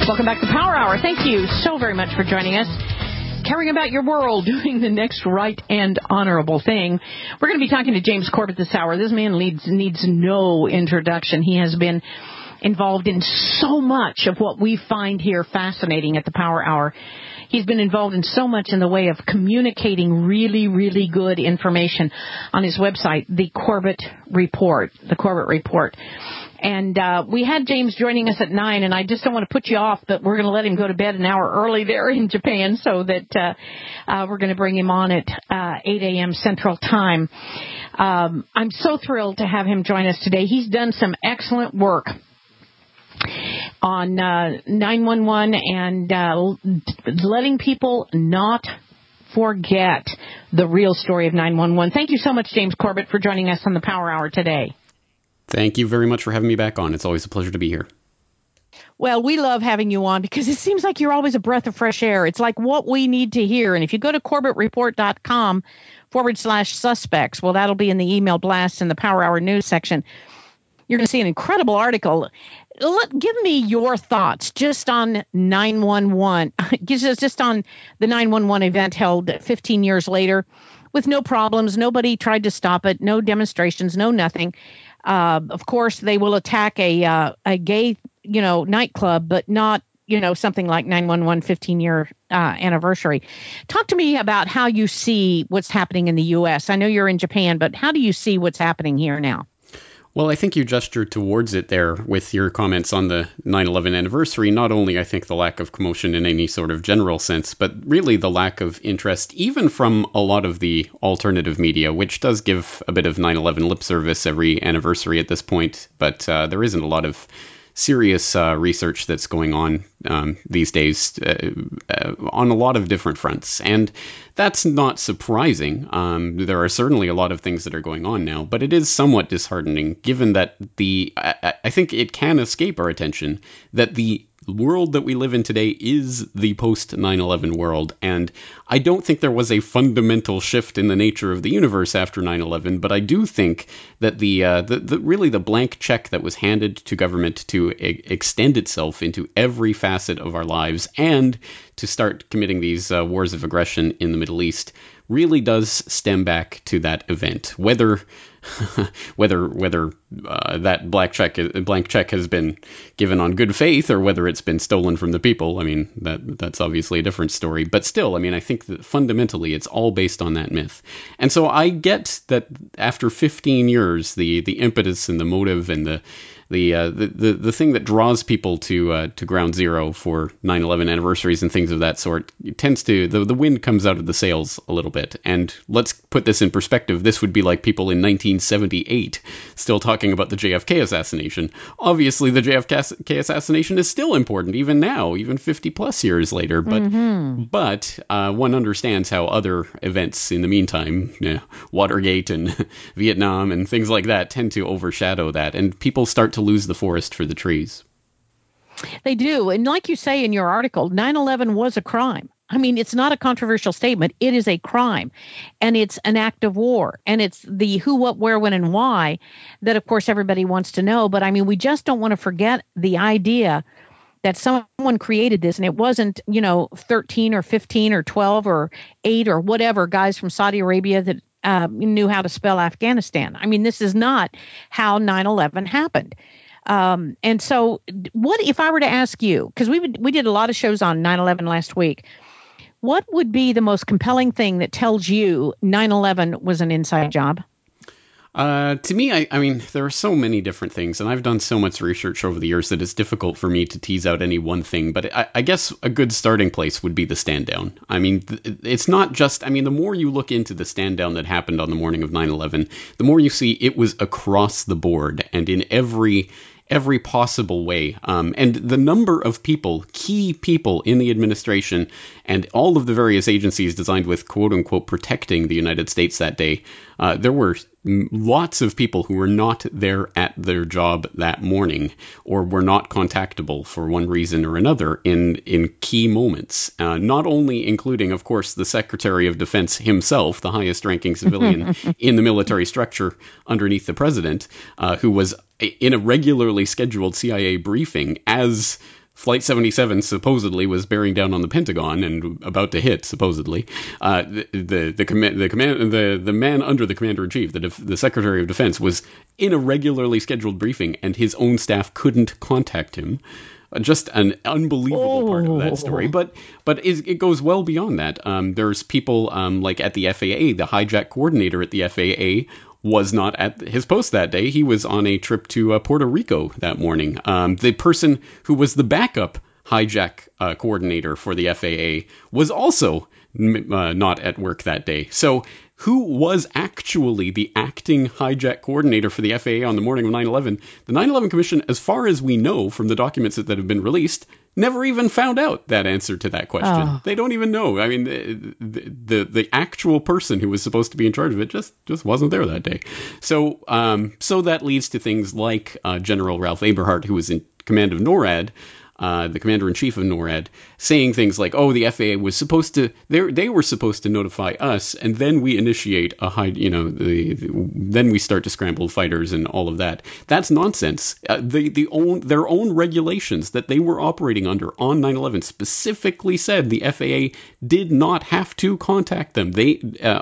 Welcome back to Power Hour. Thank you so very much for joining us. Caring about your world, doing the next right and honorable thing. We're going to be talking to James Corbett this hour. This man needs no introduction. He has been involved in so much of what we find here fascinating at the Power Hour. He's been involved in so much in the way of communicating really, really good information on his website, The Corbett Report. And we had James joining us at 9, and I just don't want to put you off, but we're going to let him go to bed an hour early there in Japan so that we're going to bring him on at 8 a.m. Central Time. I'm so thrilled to have him join us today. He's done some excellent work on 911 and letting people not forget the real story of 911. Thank you so much, James Corbett, for joining us on the Power Hour today. Thank you very much for having me back on. It's always a pleasure to be here. Well, we love having you on because it seems like you're always a breath of fresh air. It's like what we need to hear. And if you go to corbettreport.com/suspects, well, that'll be in the email blast in the Power Hour news section. You're going to see an incredible article. Give me your thoughts just on 911, just on the 911 event held 15 years later with no problems. Nobody tried to stop it. No demonstrations, no nothing. Of course, they will attack a gay, nightclub, but not, something like 911 15-year anniversary. Talk to me about how you see what's happening in the U.S. I know you're in Japan, but how do you see what's happening here now? Well, I think you gestured towards it there with your comments on the 9/11 anniversary. Not only, I think, the lack of commotion in any sort of general sense, but really the lack of interest, even from a lot of the alternative media, which does give a bit of 9/11 lip service every anniversary at this point. But there isn't a lot of serious research that's going on these days on a lot of different fronts. And that's not surprising. There are certainly a lot of things that are going on now, but it is somewhat disheartening given that I think it can escape our attention that the world that we live in today is the post 9/11 world. And I don't think there was a fundamental shift in the nature of the universe after 9/11, but I do think that the really the blank check that was handed to government to extend itself into every facet of our lives and to start committing these wars of aggression in the Middle East really does stem back to that event. Whether that blank check has been given on good faith or whether it's been stolen from the people, I mean, that's obviously a different story. But still, I mean, I think that fundamentally it's all based on that myth. And so I get that after 15 years, the impetus and the motive and the thing that draws people to ground zero for 9/11 anniversaries and things of that sort tends to, the wind comes out of the sails a little bit. And let's put this in perspective. This would be like people in 1978 still talking about the JFK assassination. Obviously, the JFK assassination is still important, even now, even 50 plus years later. But one understands how other events in the meantime, Watergate and Vietnam and things like that, tend to overshadow that. And people start to lose the forest for the trees. They do. And like you say in your article, 9/11 was a crime. I mean, it's not a controversial statement. It is a crime. And it's an act of war. And it's the who, what, where, when, and why that, of course, everybody wants to know. But I mean, we just don't want to forget the idea that someone created this, and it wasn't, 13 or 15 or 12 or 8 or whatever guys from Saudi Arabia that knew how to spell Afghanistan. I mean, this is not how 9/11 happened. And so what if I were to ask you, because we did a lot of shows on 9/11 last week, what would be the most compelling thing that tells you 9/11 was an inside job? To me, I mean, there are so many different things, and I've done so much research over the years that it's difficult for me to tease out any one thing. But I guess a good starting place would be the stand down. I mean, it's not just, I mean, the more you look into the stand down that happened on the morning of 9/11, the more you see it was across the board and in every possible way. And the number of people, key people in the administration and all of the various agencies designed with quote unquote protecting the United States that day, there were lots of people who were not there at their job that morning or were not contactable for one reason or another in key moments. Not only including, of course, the Secretary of Defense himself, the highest ranking civilian in the military structure underneath the president, who was in a regularly scheduled CIA briefing as Flight 77 supposedly was bearing down on the Pentagon and about to hit, supposedly. The man under the commander-in-chief, the Secretary of Defense, was in a regularly scheduled briefing, and his own staff couldn't contact him. Just an unbelievable part of that story. But it goes well beyond that. There's people like at the FAA, the hijack coordinator at the FAA was not at his post that day. He was on a trip to Puerto Rico that morning. The person who was the backup hijack coordinator for the FAA was also not at work that day. So who was actually the acting hijack coordinator for the FAA on the morning of 9/11? The 9/11 Commission, as far as we know from the documents that have been released, never even found out that answer to that question. Oh. They don't even know. I mean, the actual person who was supposed to be in charge of it just wasn't there that day. So that leads to things like General Ralph Eberhart, who was in command of NORAD, the commander-in-chief of NORAD, saying things like, "Oh, the FAA was supposed to, they were supposed to notify us, and then we initiate then we start to scramble fighters and all of that." That's nonsense. Their own regulations that they were operating under on 9/11 specifically said the FAA did not have to contact them. They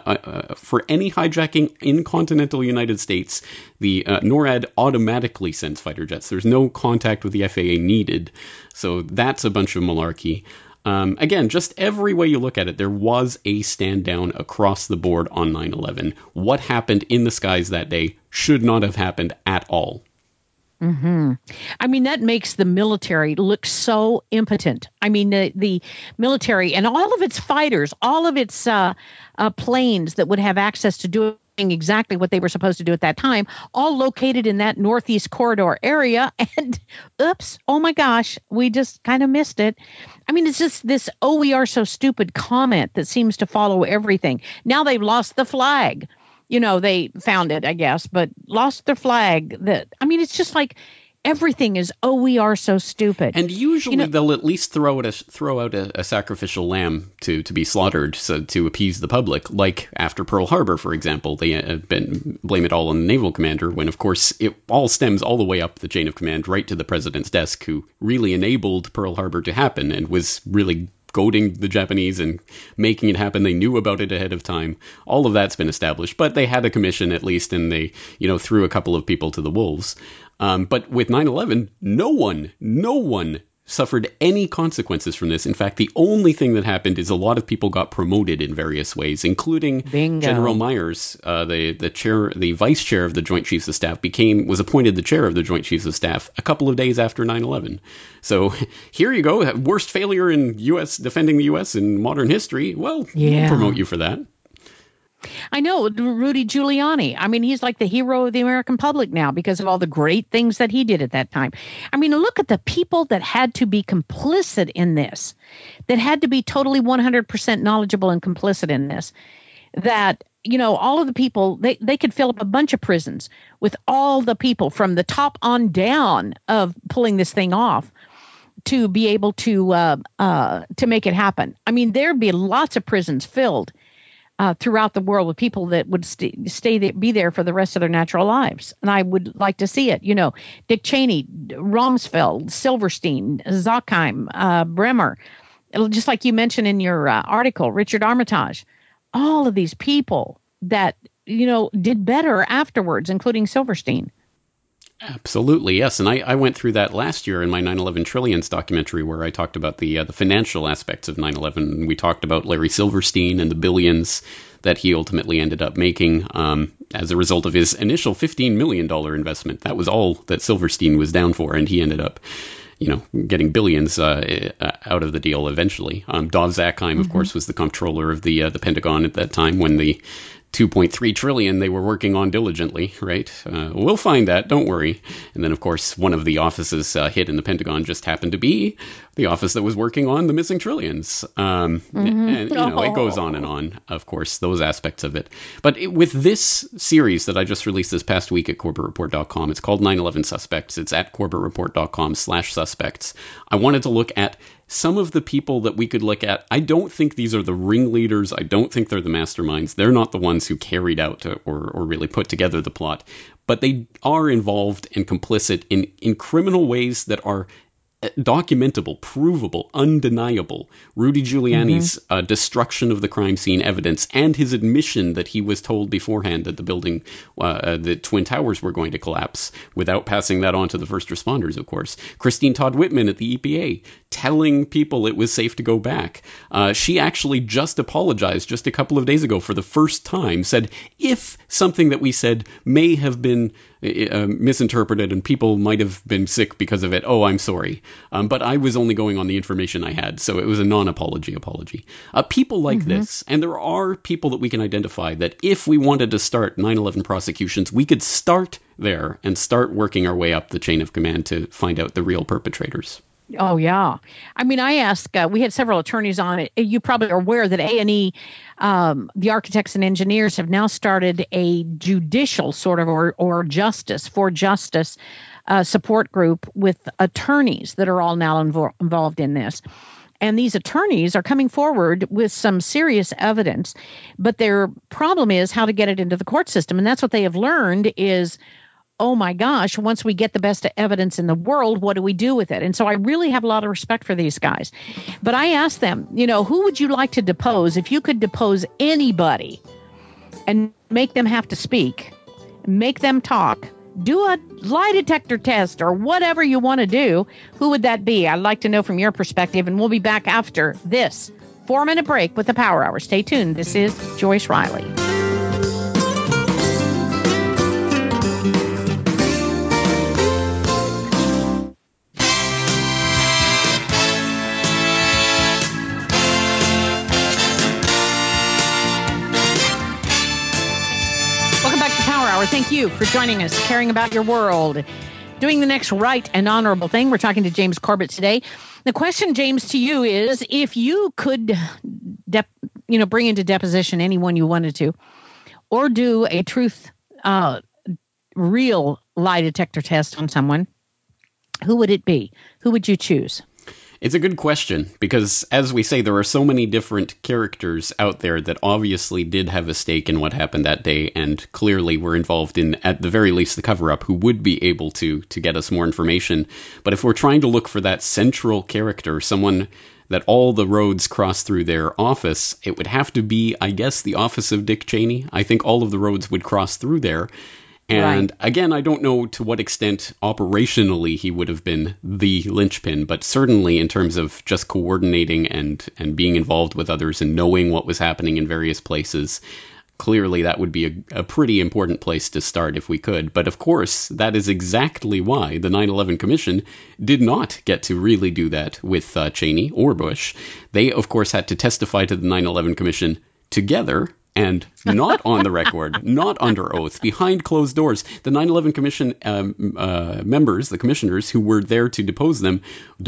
for any hijacking in continental United States, the NORAD automatically sends fighter jets. There's no contact with the FAA needed. So that's a bunch of malarkey. Again, just every way you look at it, there was a stand down across the board on 9/11. What happened in the skies that day should not have happened at all. Mm-hmm. I mean, that makes the military look so impotent. I mean, the military and all of its fighters, all of its planes that would have access to doing exactly what they were supposed to do at that time, all located in that Northeast Corridor area. And oops, oh my gosh, we just kind of missed it. I mean, it's just this, "Oh, we are so stupid" comment that seems to follow everything. Now they've lost the flag. They found it, I guess, but lost their flag. It's just like everything is, "Oh, we are so stupid." And usually they'll at least throw out a sacrificial lamb to be slaughtered, so to appease the public. Like after Pearl Harbor, for example, they blame it all on the naval commander, when of course it all stems all the way up the chain of command, right to the president's desk, who really enabled Pearl Harbor to happen and was really goading the Japanese and making it happen. They knew about it ahead of time. All of that's been established, but they had a commission at least, and they, threw a couple of people to the wolves. But with 9/11, no one suffered any consequences from this. In fact, the only thing that happened is a lot of people got promoted in various ways, including Bingo. General Myers, the vice chair of the Joint Chiefs of Staff, was appointed the chair of the Joint Chiefs of Staff a couple of days after 9/11. So here you go, worst failure in defending the U.S. in modern history. Well, we'll promote you for that. I know, Rudy Giuliani. I mean, he's like the hero of the American public now because of all the great things that he did at that time. I mean, look at the people that had to be complicit in this, that had to be totally 100% knowledgeable and complicit in this, that, all of the people, they could fill up a bunch of prisons with all the people from the top on down of pulling this thing off to be able to make it happen. I mean, there'd be lots of prisons filled throughout the world with people that would be there for the rest of their natural lives. And I would like to see it. Dick Cheney, Rumsfeld, Silverstein, Zuckheim, Bremer, just like you mentioned in your article, Richard Armitage, all of these people that, did better afterwards, including Silverstein. Absolutely, yes. And I went through that last year in my 9/11 Trillions documentary, where I talked about the financial aspects of 9/11. We talked about Larry Silverstein and the billions that he ultimately ended up making as a result of his initial $15 million investment. That was all that Silverstein was down for, and he ended up getting billions out of the deal eventually. Dov Zakheim, of course, was the comptroller of the Pentagon at that time when the $2.3 trillion they were working on diligently, right? We'll find that, don't worry. And then, of course, one of the offices hit in the Pentagon just happened to be the office that was working on the missing trillions. And, it goes on and on, of course, those aspects of it. But with this series that I just released this past week at CorbettReport.com, it's called 9/11 Suspects. It's at CorbettReport.com/suspects. I wanted to look at some of the people that we could look at. I don't think these are the ringleaders. I don't think they're the masterminds. They're not the ones who carried out or really put together the plot. But they are involved and complicit in criminal ways that are documentable, provable, undeniable Rudy Giuliani's destruction of the crime scene evidence and his admission that he was told beforehand that the building, the Twin Towers were going to collapse without passing that on to the first responders, of course. Christine Todd Whitman at the EPA telling people it was safe to go back. She actually just apologized just a couple of days ago for the first time, said if something that we said may have been misinterpreted and people might have been sick because of it, oh, I'm sorry. But I was only going on the information I had, so it was a non-apology apology. People like this, and there are people that we can identify that if we wanted to start 9/11 prosecutions, we could start there and start working our way up the chain of command to find out the real perpetrators. Oh, yeah. I mean, I asked, we had several attorneys on it. You probably are aware that A&E, the architects and engineers, have now started a judicial sort of or justice support group with attorneys that are all now involved in this. And these attorneys are coming forward with some serious evidence, but their problem is how to get it into the court system. And that's what they have learned is, oh my gosh, once we get the best evidence in the world, what do we do with it? And so I really have a lot of respect for these guys. But I asked them, who would you like to depose if you could depose anybody and make them have to speak, make them talk, do a lie detector test or whatever you want to do? Who would that be? I'd like to know from your perspective, and we'll be back after this 4-minute break with the Power Hour. Stay tuned. This is Joyce Riley. Thank you for joining us, caring about your world, doing the next right and honorable thing. We're talking to James Corbett today. The question, James, to you is, if you could, bring into deposition anyone you wanted to, or do a real lie detector test on someone, who would it be? Who would you choose? It's a good question because, as we say, there are so many different characters out there that obviously did have a stake in what happened that day and clearly were involved in, at the very least, the cover-up, who would be able to get us more information. But if we're trying to look for that central character, someone that all the roads cross through their office, it would have to be, I guess, the office of Dick Cheney. I think all of the roads would cross through there. And again, I don't know to what extent operationally he would have been the linchpin, but certainly in terms of just coordinating and being involved with others and knowing what was happening in various places, clearly that would be a pretty important place to start if we could. But of course, that is exactly why the 9/11 Commission did not get to really do that with Cheney or Bush. They, of course, had to testify to the 9/11 Commission together and not on the record, not under oath, behind closed doors. The 9/11 Commission members, the commissioners who were there to depose them,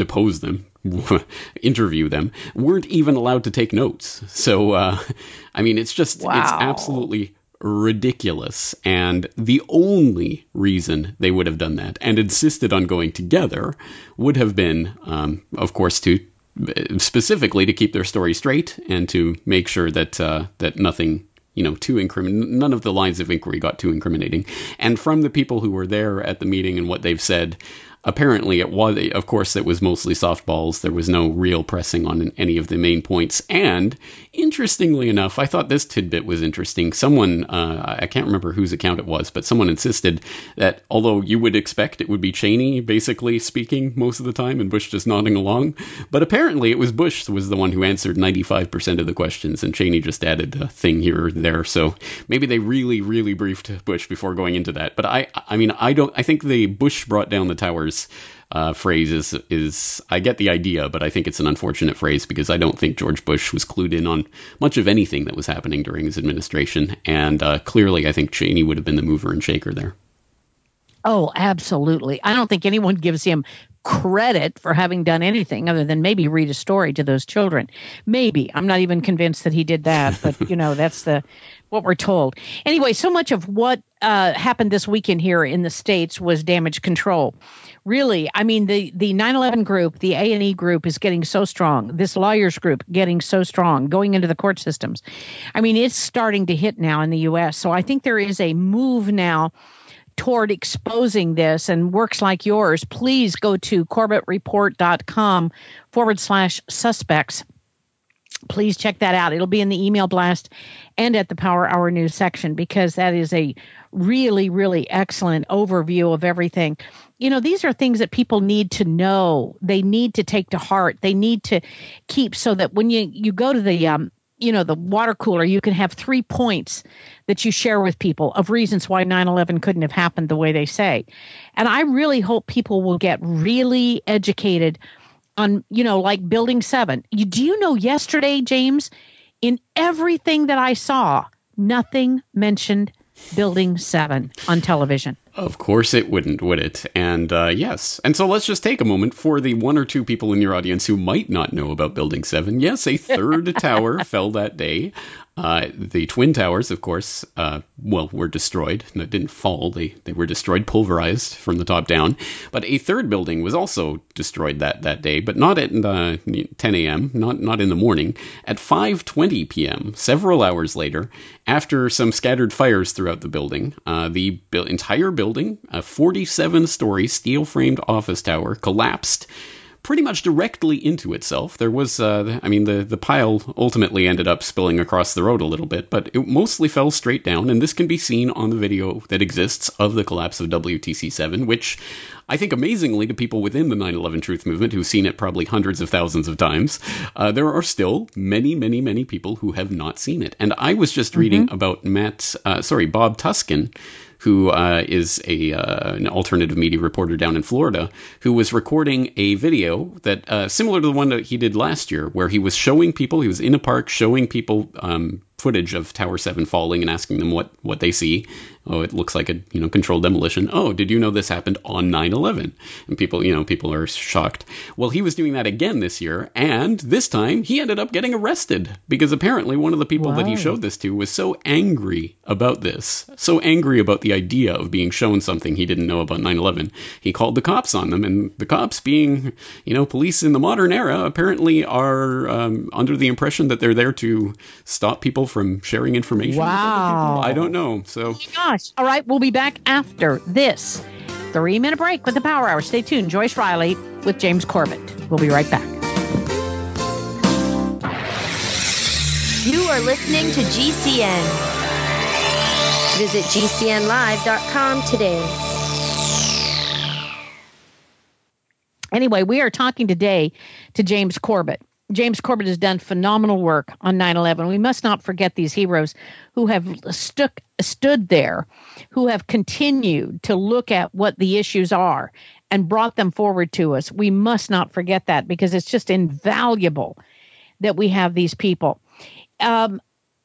interview them, weren't even allowed to take notes. So, I mean, it's just, It's absolutely ridiculous. And the only reason they would have done that and insisted on going together would have been, of course, specifically to keep their story straight and to make sure that that nothing, none of the lines of inquiry got too incriminating. And from the people who were there at the meeting and what they've said, apparently it was mostly softballs. There was no real pressing on any of the main points. And interestingly enough, I thought this tidbit was interesting. Someone, I can't remember whose account it was, but someone insisted that although you would expect it would be Cheney basically speaking most of the time and Bush just nodding along, but apparently it was Bush was the one who answered 95% of the questions and Cheney just added a thing here or there. So maybe they really, really briefed Bush before going into that. But I think the Bush brought down the towers phrase is I get the idea, but I think it's an unfortunate phrase because I don't think George Bush was clued in on much of anything that was happening during his administration. And clearly, I think Cheney would have been the mover and shaker there. Oh, absolutely. I don't think anyone gives him credit for having done anything other than maybe read a story to those children. Maybe. I'm not even convinced that he did that, but that's what we're told. Anyway, so much of what happened this weekend here in the States was damage control. Really, I mean, the 9/11 group, the A&E group is getting so strong. This lawyers group getting so strong, going into the court systems. I mean, it's starting to hit now in the U.S. So I think there is a move now toward exposing this and works like yours, please go to corbettreport.com/suspects. Please check that out. It'll be in the email blast and at the Power Hour News section, because that is a really, really excellent overview of everything. These are things that people need to know. They need to take to heart. They need to keep, so that when you go to the the water cooler, you can have 3 points that you share with people of reasons why 9/11 couldn't have happened the way they say. And I really hope people will get really educated on, like Building 7. Do you know yesterday, James, in everything that I saw, nothing mentioned Building 7 on television. Of course it wouldn't, would it? And yes. And so let's just take a moment for the one or two people in your audience who might not know about Building 7. Yes, a third tower fell that day. The Twin Towers, of course, were destroyed. No, didn't fall. They were destroyed, pulverized from the top down. But a third building was also destroyed that day, but not at 10 a.m., not in the morning. At 5:20 p.m., several hours later, after some scattered fires throughout the building, the entire building, a 47-story steel-framed office tower, collapsed pretty much directly into itself. There was, the pile ultimately ended up spilling across the road a little bit, but it mostly fell straight down, and this can be seen on the video that exists of the collapse of WTC-7, which I think amazingly to people within the 9/11 Truth Movement who've seen it probably hundreds of thousands of times, there are still many, many, many people who have not seen it. And I was just reading about Bob Tuskin, who is an alternative media reporter down in Florida, who was recording a video that similar to the one that he did last year, where he was showing people, he was in a park showing people footage of Tower 7 falling and asking them what they see. Oh, it looks like a controlled demolition. Oh, did you know this happened on 9/11? And people are shocked. Well, he was doing that again this year, and this time he ended up getting arrested because apparently one of the people that he showed this to was so angry about this, so angry about the idea of being shown something he didn't know about 9/11. He called the cops on them, and the cops, being police in the modern era, apparently are under the impression that they're there to stop people from sharing information with other people. I don't know. So. Oh my gosh. All right. We'll be back after this 3-minute break with the Power Hour. Stay tuned. Joyce Riley with James Corbett. We'll be right back. You are listening to GCN. Visit GCNlive.com today. Anyway, we are talking today to James Corbett. James Corbett has done phenomenal work on 9/11. We must not forget these heroes who have stood there, who have continued to look at what the issues are and brought them forward to us. We must not forget that, because it's just invaluable that we have these people. I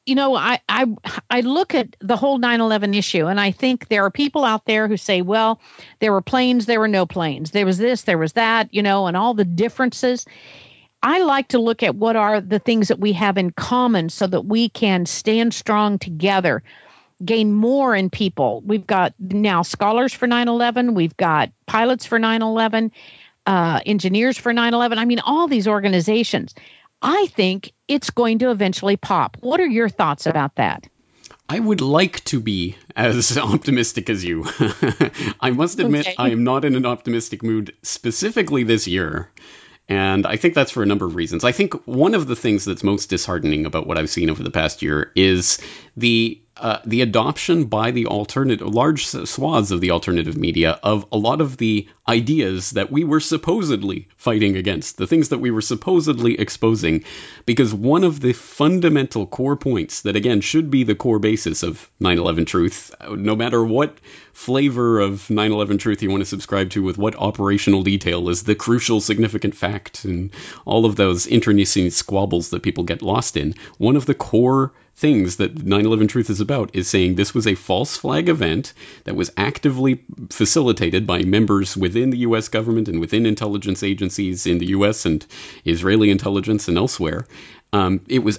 look at the whole 9/11 issue, and I think there are people out there who say, well, there were planes, there were no planes. There was this, there was that, and all the differences. I like to look at what are the things that we have in common so that we can stand strong together, gain more in people. We've got now scholars for 9/11. We've got pilots for 9/11, engineers for 9/11. I mean, all these organizations. I think it's going to eventually pop. What are your thoughts about that? I would like to be as optimistic as you. I must admit, I am not in an optimistic mood specifically this year. And I think that's for a number of reasons. I think one of the things that's most disheartening about what I've seen over the past year is the adoption by the large swaths of the alternative media of a lot of the ideas that we were supposedly fighting against, the things that we were supposedly exposing, because one of the fundamental core points that, again, should be the core basis of 9/11 Truth, no matter what flavor of 9/11 Truth you want to subscribe to with what operational detail is the crucial significant fact and all of those internecine squabbles that people get lost in, one of the core things that 9/11 Truth is about is saying this was a false flag event that was actively facilitated by members within the U.S. government and within intelligence agencies in the U.S. and Israeli intelligence and elsewhere. It was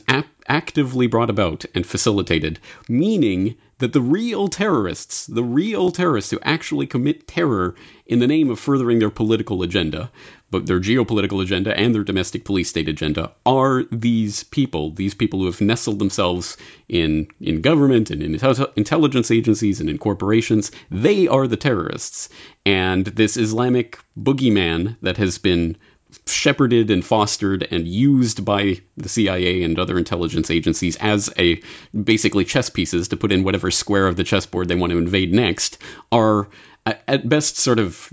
actively brought about and facilitated, meaning that the real terrorists who actually commit terror in the name of furthering their political agenda, but their geopolitical agenda and their domestic police state agenda, are these people who have nestled themselves in government and in intelligence agencies and in corporations. They are the terrorists. And this Islamic boogeyman that has been shepherded and fostered and used by the CIA and other intelligence agencies as basically chess pieces to put in whatever square of the chessboard they want to invade next, are at best sort of,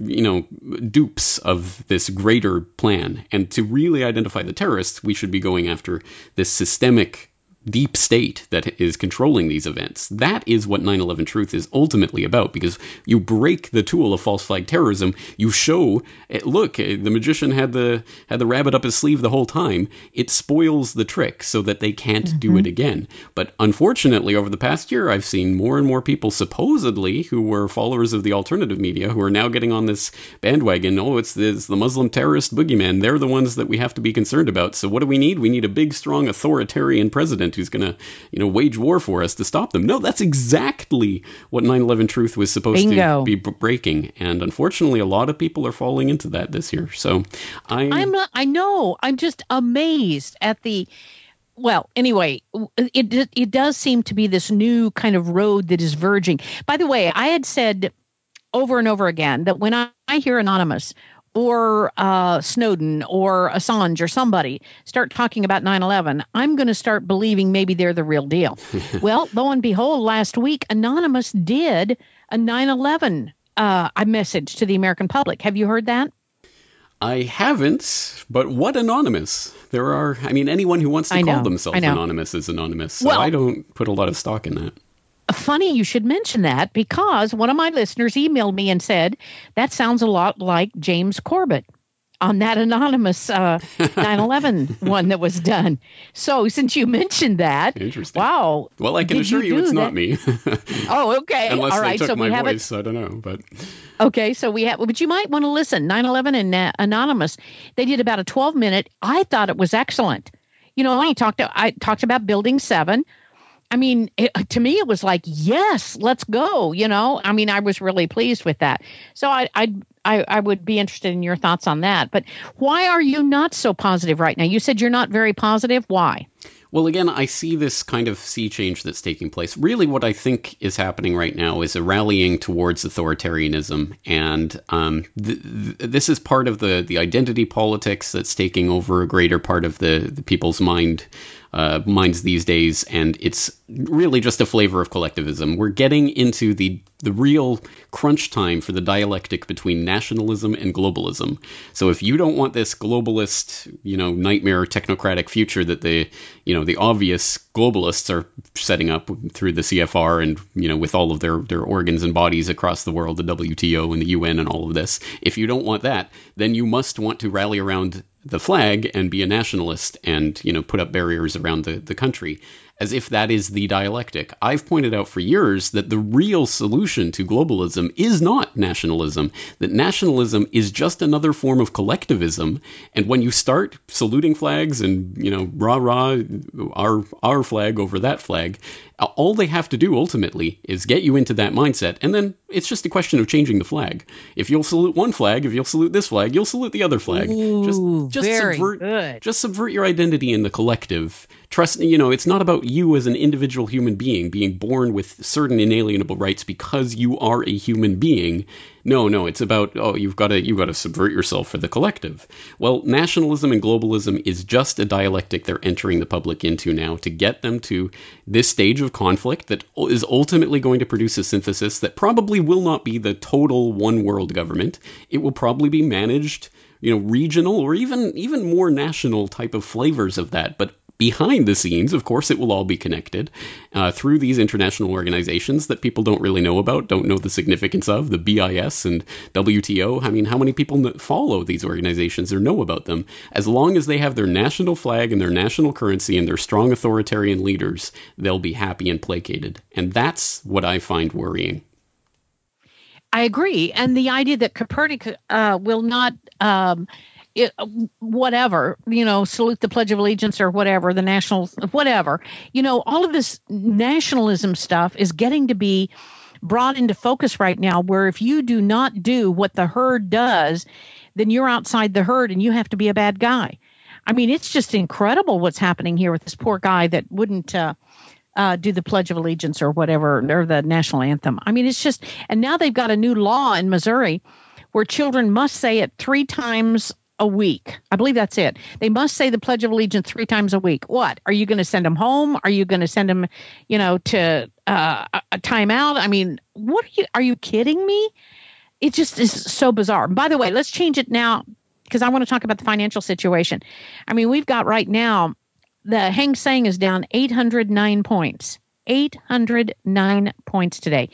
dupes of this greater plan. And to really identify the terrorists, we should be going after this systemic deep state that is controlling these events. That is what 9/11 Truth is ultimately about, because you break the tool of false flag terrorism. You show, look, the magician had the rabbit up his sleeve the whole time. It spoils the trick so that they can't do it again. But unfortunately, over the past year, I've seen more and more people supposedly who were followers of the alternative media who are now getting on this bandwagon. Oh, it's the Muslim terrorist boogeyman. They're the ones that we have to be concerned about. So what do we need? We need a big, strong, authoritarian president who's going to, wage war for us to stop them. No, that's exactly what 9/11 Truth was supposed to be breaking. And unfortunately, a lot of people are falling into that this year. So I know. I'm just amazed at the. Well, anyway, it does seem to be this new kind of road that is verging. By the way, I had said over and over again that when I hear Anonymous or Snowden or Assange or somebody start talking about 9/11, I'm going to start believing maybe they're the real deal. Well, lo and behold, last week, Anonymous did a 9/11 a message to the American public. Have you heard that? I haven't, but what Anonymous? Anyone who wants to call themselves Anonymous is Anonymous, so I don't put a lot of stock in that. Funny you should mention that, because one of my listeners emailed me and said, that sounds a lot like James Corbett on that anonymous 9/11 one that was done. So since you mentioned that, interesting. Wow. Well, I can assure you it's not me. Oh, okay. Unless all they right. took So my we have voice, I don't know. But okay, so we have, but you might want to listen. 9/11 and Anonymous, they did about a 12-minute. I thought it was excellent. I talked about Building 7. I mean, to me, it was like, yes, let's go. I was really pleased with that. So I would be interested in your thoughts on that. But why are you not so positive right now? You said you're not very positive. Why? Well, again, I see this kind of sea change that's taking place. Really, what I think is happening right now is a rallying towards authoritarianism. And this is part of the identity politics that's taking over a greater part of the people's minds these days, and it's really just a flavor of collectivism. We're getting into the real crunch time for the dialectic between nationalism and globalism. So if you don't want this globalist, nightmare technocratic future that the obvious globalists are setting up through the CFR and, with all of their organs and bodies across the world, the WTO and the UN and all of this, if you don't want that, then you must want to rally around the flag and be a nationalist and, put up barriers around the country, as if that is the dialectic. I've pointed out for years that the real solution to globalism is not nationalism, that nationalism is just another form of collectivism. And when you start saluting flags and, rah, our flag over that flag, all they have to do ultimately is get you into that mindset. And then it's just a question of changing the flag. If you'll salute one flag, if you'll salute this flag, you'll salute the other flag. Ooh, just subvert your identity in the collective. Trust, it's not about you as an individual human being being born with certain inalienable rights because you are a human being. No, it's about, you've got to subvert yourself for the collective. Well, nationalism and globalism is just a dialectic they're entering the public into now to get them to this stage of conflict that is ultimately going to produce a synthesis that probably will not be the total one world government. It will probably be managed, regional or even more national type of flavors of that. But behind the scenes, of course, it will all be connected through these international organizations that people don't really know about, don't know the significance of, the BIS and WTO. I mean, how many people follow these organizations or know about them? As long as they have their national flag and their national currency and their strong authoritarian leaders, they'll be happy and placated. And that's what I find worrying. I agree. And the idea that Copernicus will not whatever, salute the Pledge of Allegiance or whatever, the national, whatever, all of this nationalism stuff is getting to be brought into focus right now, where if you do not do what the herd does, then you're outside the herd and you have to be a bad guy. I mean, it's just incredible what's happening here with this poor guy that wouldn't do the Pledge of Allegiance or whatever, or the national anthem. I mean, it's just, and now they've got a new law in Missouri where children must say it 3 times a week. I believe that's it. They must say the Pledge of Allegiance 3 times a week. What? Are you going to send them home? Are you going to send them, to a timeout? I mean, are you kidding me? It just is so bizarre. By the way, let's change it now because I want to talk about the financial situation. I mean, we've got right now, the Hang Seng is down 809 points. 809 points today,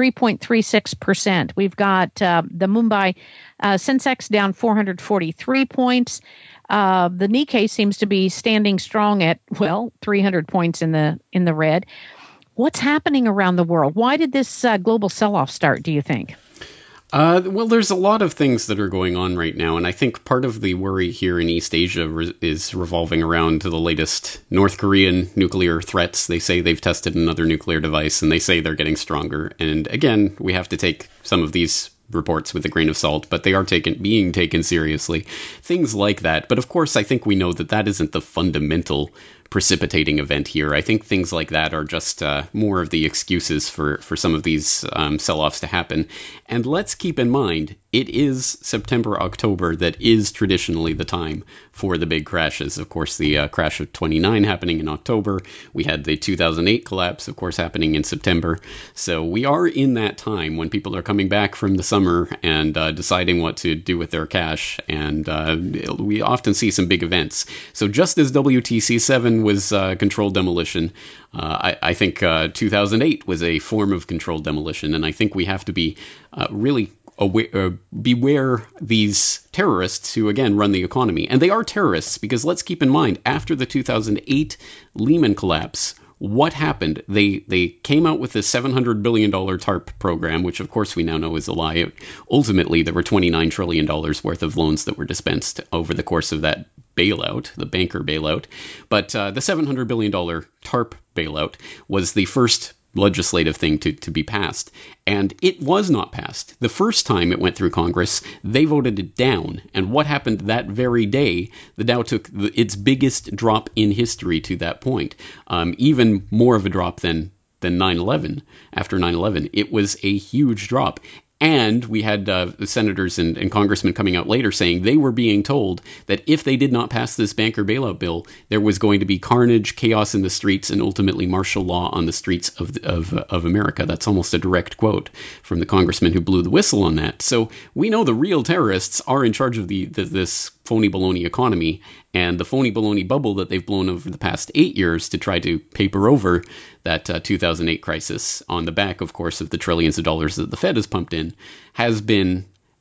3.36%. We've got the Mumbai Sensex down 443 points. The Nikkei seems to be standing strong at, 300 points in the red. What's happening around the world? Why did this global sell-off start, do you think? Well, there's a lot of things that are going on right now, and I think part of the worry here in East Asia is revolving around the latest North Korean nuclear threats. They say they've tested another nuclear device, and they say they're getting stronger. And again, we have to take some of these reports with a grain of salt, but they are being taken seriously. Things like that. But of course, I think we know that isn't the fundamental precipitating event here. I think things like that are just more of the excuses for some of these sell-offs to happen. And let's keep in mind, it is September, October that is traditionally the time for the big crashes. Of course, the crash of 29 happening in October. We had the 2008 collapse, of course, happening in September. So we are in that time when people are coming back from the summer and deciding what to do with their cash. And we often see some big events. So just as WTC7 was controlled demolition, I think 2008 was a form of controlled demolition. And I think we have to be really beware these terrorists who, again, run the economy. And they are terrorists because let's keep in mind, after the 2008 Lehman collapse, what happened? They came out with this $700 billion TARP program, which of course we now know is a lie. Ultimately, there were $29 trillion worth of loans that were dispensed over the course of that bailout, the banker bailout. But the $700 billion TARP bailout was the first legislative thing to be passed. And it was not passed. The first time it went through Congress, they voted it down. And what happened that very day? The Dow took its biggest drop in history to that point. Even more of a drop than 9/11. After 9/11, it was a huge drop. And we had senators and congressmen coming out later saying they were being told that if they did not pass this banker bailout bill, there was going to be carnage, chaos in the streets, and ultimately martial law on the streets of America. That's almost a direct quote from the congressman who blew the whistle on that. So we know the real terrorists are in charge of this phony baloney economy and the phony baloney bubble that they've blown over the past 8 years to try to paper over that 2008 crisis on the back, of course, of the trillions of dollars that the Fed has pumped in, has been,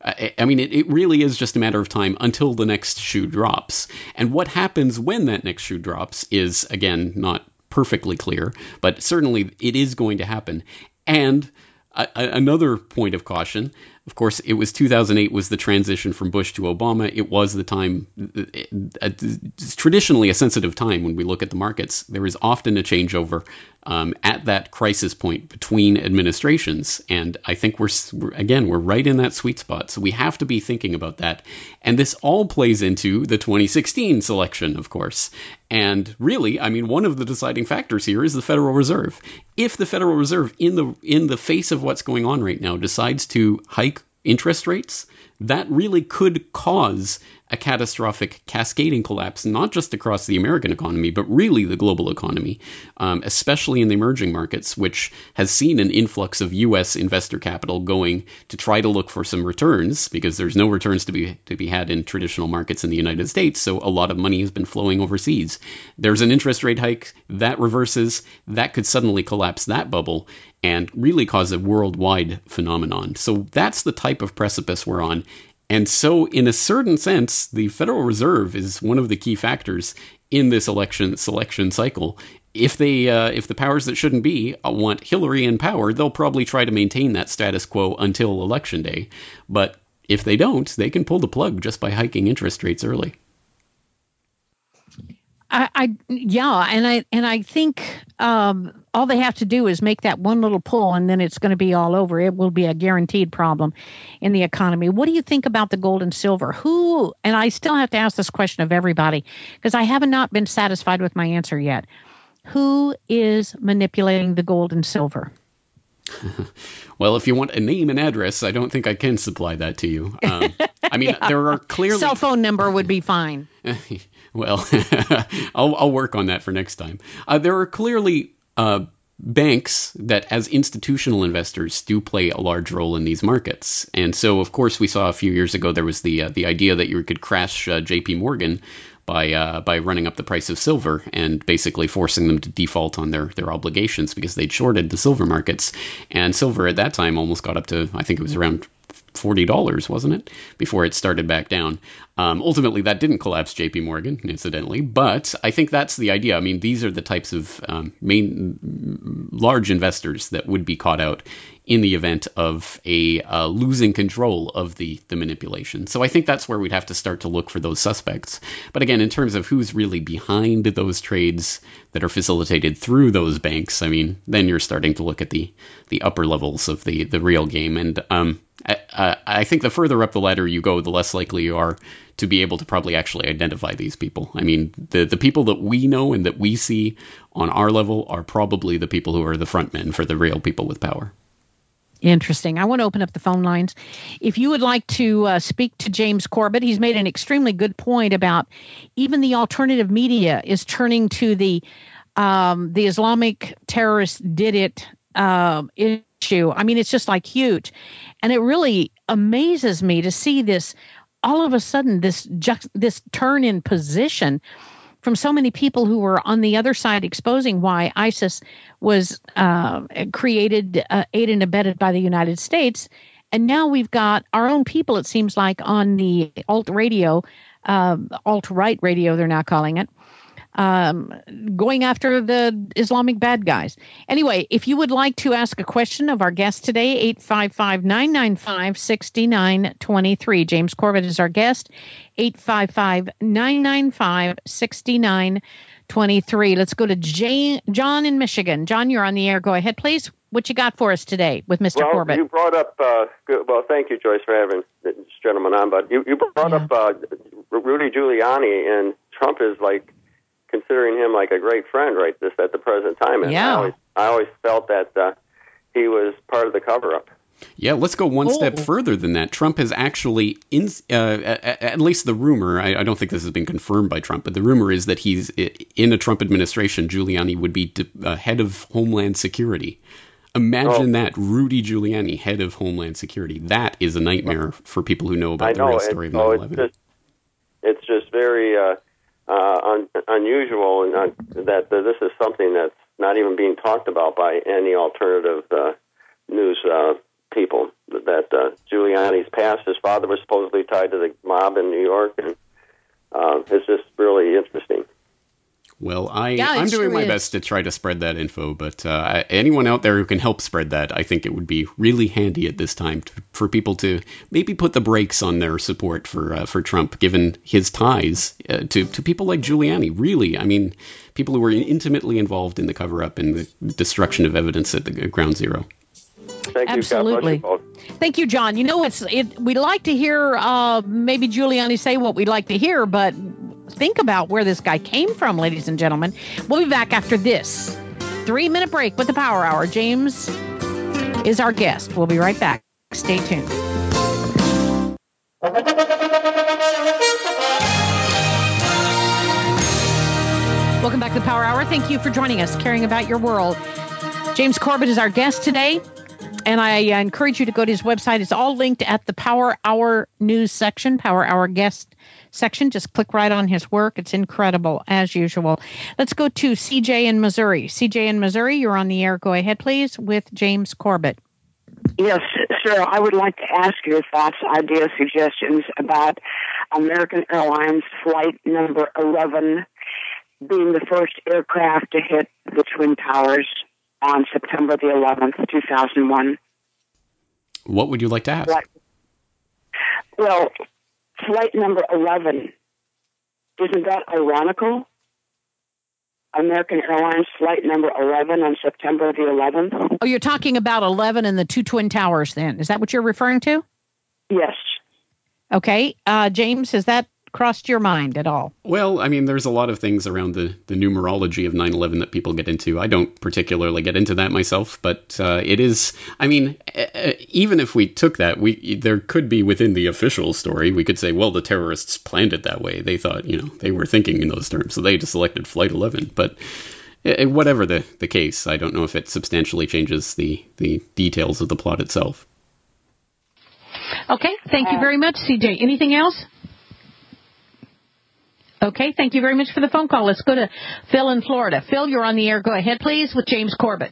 it really is just a matter of time until the next shoe drops. And what happens when that next shoe drops is, again, not perfectly clear, but certainly it is going to happen. And another point of caution, of course, it was 2008 was the transition from Bush to Obama. It was the time, traditionally a sensitive time when we look at the markets. There is often a changeover at that crisis point between administrations. And I think we're right in that sweet spot. So we have to be thinking about that. And this all plays into the 2016 selection, of course. And really, one of the deciding factors here is the Federal Reserve. If the Federal Reserve, in the face of what's going on right now, decides to hike interest rates, that really could cause a catastrophic cascading collapse, not just across the American economy, but really the global economy, especially in the emerging markets, which has seen an influx of U.S. investor capital going to try to look for some returns, because there's no returns to be had in traditional markets in the United States, so a lot of money has been flowing overseas. There's an interest rate hike, that reverses, that could suddenly collapse that bubble and really cause a worldwide phenomenon. So that's the type of precipice we're on. And so, in a certain sense, the Federal Reserve is one of the key factors in this election selection cycle. If the powers that shouldn't be want Hillary in power, they'll probably try to maintain that status quo until Election Day. But if they don't, they can pull the plug just by hiking interest rates early. I think all they have to do is make that one little pull, and then it's going to be all over. It will be a guaranteed problem in the economy. What do you think about the gold and silver? Who? And I still have to ask this question of everybody because I have not been satisfied with my answer yet. Who is manipulating the gold and silver? Well, if you want a name and address, I don't think I can supply that to you. I mean, there are clearly... Cell phone number would be fine. Well, I'll work on that for next time. There are clearly banks that, as institutional investors, do play a large role in these markets. And so, of course, we saw a few years ago there was the idea that you could crash J.P. Morgan by running up the price of silver and basically forcing them to default on their obligations because they'd shorted the silver markets. And silver at that time almost got up to, I think it was around $40, wasn't it, before it started back down. Ultimately, that didn't collapse J.P. Morgan, incidentally, but I think that's the idea. I mean, these are the types of large investors that would be caught out in the event of a losing control of the manipulation. So I think that's where we'd have to start to look for those suspects. But again, in terms of who's really behind those trades that are facilitated through those banks, I mean, then you're starting to look at the upper levels of the real game. And I think the further up the ladder you go, the less likely you are to be able to probably actually identify these people. I mean, the people that we know and that we see on our level are probably the people who are the front men for the real people with power. Interesting. I want to open up the phone lines. If you would like to speak to James Corbett, he's made an extremely good point about even the alternative media is turning to the Islamic terrorists did it issue. I mean, it's just like huge. And it really amazes me to see this all of a sudden, this turn in position from so many people who were on the other side exposing why ISIS was created, aided and abetted by the United States. And now we've got our own people, it seems like, on the alt-right radio, they're now calling it, going after the Islamic bad guys. Anyway, if you would like to ask a question of our guest today, 855-995-6923. James Corbett is our guest, 855-995-6923. Let's go to John in Michigan. John, you're on the air. Go ahead, please. What you got for us today with Mr. Corbett? You brought up, thank you, Joyce, for having this gentleman on, but you brought up Rudy Giuliani, and Trump is like considering him like a great friend at the present time. And I always felt that he was part of the cover-up. Yeah, let's go one step further than that. Trump has actually, at least the rumor, I don't think this has been confirmed by Trump, but the rumor is that he's in a Trump administration, Giuliani would be head of Homeland Security. Imagine that, Rudy Giuliani, head of Homeland Security. That is a nightmare for people who know about the real story of 9/11. It's just very unusual, and that this is something that's not even being talked about by any alternative news people. That Giuliani's past, his father was supposedly tied to the mob in New York, and it's just really interesting. Well, I'm doing my best to try to spread that info, but anyone out there who can help spread that, I think it would be really handy at this time for people to maybe put the brakes on their support for Trump, given his ties to people like Giuliani. Really, I mean, people who were intimately involved in the cover-up and the destruction of evidence at the ground zero. Thank you. Absolutely. Thank you, John. You know, we like to hear maybe Giuliani say what we'd like to hear, but think about where this guy came from, ladies and gentlemen. We'll be back after this 3-minute break with the Power Hour. James is our guest. We'll be right back. Stay tuned. Welcome back to the Power Hour. Thank you for joining us, caring about your world. James Corbett is our guest today, and I encourage you to go to his website. It's all linked at the Power Hour news section, Power Hour guest section. Just click right on his work. It's incredible, as usual. Let's go to CJ in Missouri. CJ in Missouri, you're on the air. Go ahead, please, with James Corbett. Yes, sir. I would like to ask your thoughts, ideas, suggestions about American Airlines Flight number 11 being the first aircraft to hit the Twin Towers on September the 11th, 2001. What would you like to ask? Well, flight number 11, isn't that ironical? American Airlines flight number 11 on September the 11th. Oh, you're talking about 11 and the two Twin Towers then. Is that what you're referring to? Yes. Okay. James, has that crossed your mind at all? Well, I mean, there's a lot of things around the numerology of 9/11 that people get into. I don't particularly get into that myself, but it is, I mean, even if we took that, there could be within the official story, we could say, well, the terrorists planned it that way. They thought, they were thinking in those terms, so they just selected Flight 11. But whatever the case, I don't know if it substantially changes the details of the plot itself. Okay. Thank you very much, CJ. Anything else? Okay, thank you very much for the phone call. Let's go to Phil in Florida. Phil, you're on the air. Go ahead, please, with James Corbett.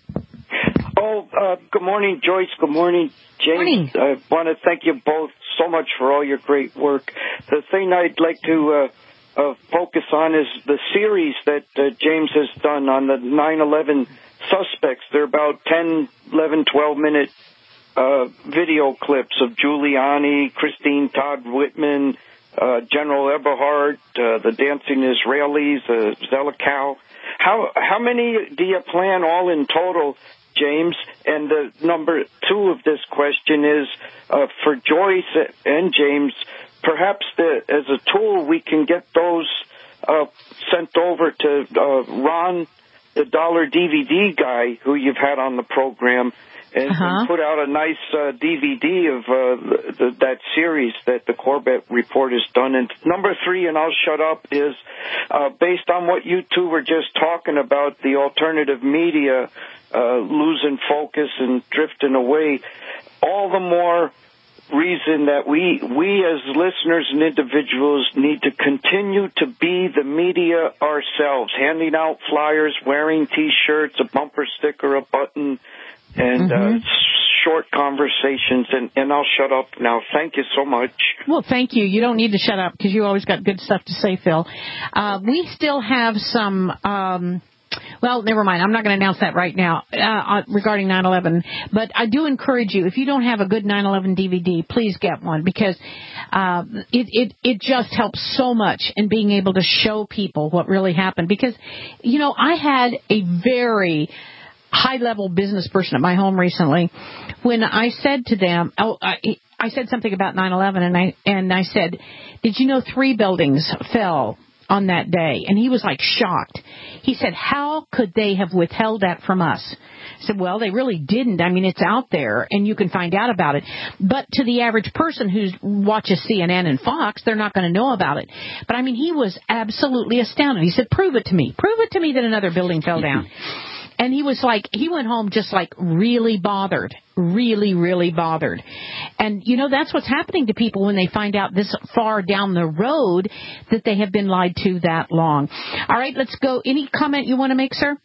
Good morning, Joyce. Good morning, James. Morning. I want to thank you both so much for all your great work. The thing I'd like to focus on is the series that James has done on the 9/11 suspects. They're about 10, 11, 12-minute video clips of Giuliani, Christine Todd Whitman, General Eberhard, the dancing Israelis, Zelikow. How many do you plan all in total, James? And the number two of this question is for Joyce and James, perhaps as a tool we can get those sent over to Ron, the Dollar DVD guy who you've had on the program, and put out a nice DVD of that series that the Corbett Report has done. And number three, and I'll shut up, is based on what you two were just talking about, the alternative media losing focus and drifting away, all the more reason that we as listeners and individuals need to continue to be the media ourselves, handing out flyers, wearing T-shirts, a bumper sticker, a button, and short conversations, and I'll shut up now. Thank you so much. Well, thank you. You don't need to shut up because you always got good stuff to say, Phil. We still have some... well, never mind. I'm not going to announce that right now regarding 9/11. But I do encourage you, if you don't have a good 9/11 DVD, please get one because it just helps so much in being able to show people what really happened. Because, I had a very high-level business person at my home recently when I said to them, I said something about 9/11, and I said, did you know 3 buildings fell on that day? And he was like shocked. He said, how could they have withheld that from us? I said, well, they really didn't. I mean, it's out there and you can find out about it. But to the average person who watches CNN and Fox, they're not going to know about it. But I mean, he was absolutely astounded. He said, prove it to me. Prove it to me that another building fell down. And he was like, he went home just like really bothered, really, really bothered. And, that's what's happening to people when they find out this far down the road that they have been lied to that long. All right, let's go. Any comment you want to make, sir?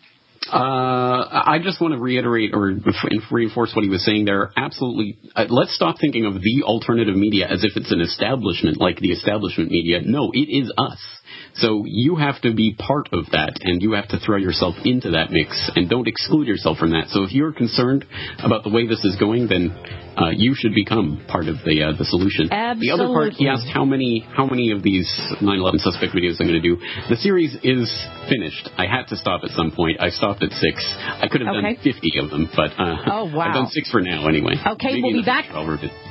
I just want to reiterate or reinforce what he was saying there. Absolutely. Let's stop thinking of the alternative media as if it's an establishment like the establishment media. No, it is us. So you have to be part of that, and you have to throw yourself into that mix, and don't exclude yourself from that. So if you're concerned about the way this is going, then you should become part of the solution. Absolutely. The other part, he asked how many of these 9/11 suspect videos I'm going to do. The series is finished. I had to stop at some point. I stopped at 6. I could have done 50 of them, but oh, wow. I've done 6 for now anyway. Okay, Maybe we'll be back.